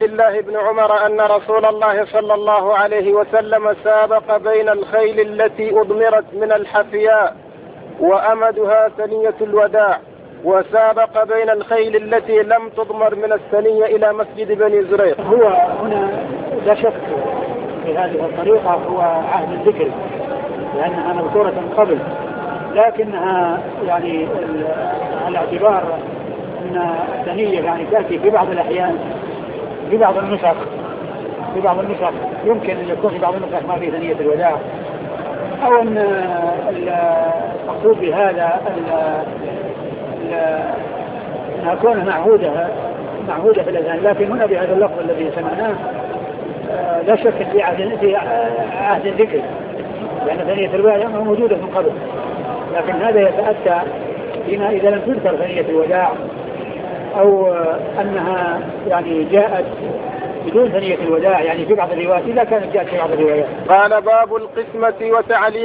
الله بن عمر أن رسول الله صلى الله عليه وسلم سابق بين الخيل التي أضمرت من الحفياء وأمدها ثنية الوداع، وسابق بين الخيل التي لم تضمر من الثنية إلى مسجد بني زريق. هو هنا لا شك في هذه الطريقة هو عهد الذكر لأنها مذكورة من قبل، لكنها يعني الاعتبار أن الثنية يعني تأتي في بعض الأحيان في بعض النسخ يمكن أن يكون في بعض النسخ ما في ثنية الوداع، أو أن المقصود بهذا أنها كونها معهودة في الأذهان، لكن هنا بهذا اللفظ الذي سمعناه لا شك في عهد الذكر لأن ثنية الوداع موجودة من قبل، لكن هذا يتأتى فيما إذا لم تذكر ثنية الوداع أو أنها يعني جاءت بدون ثنية الوداع، يعني في بعض الروايات إذا كانت جاءت في بعض الروايات. قال باب القسمة وتعليم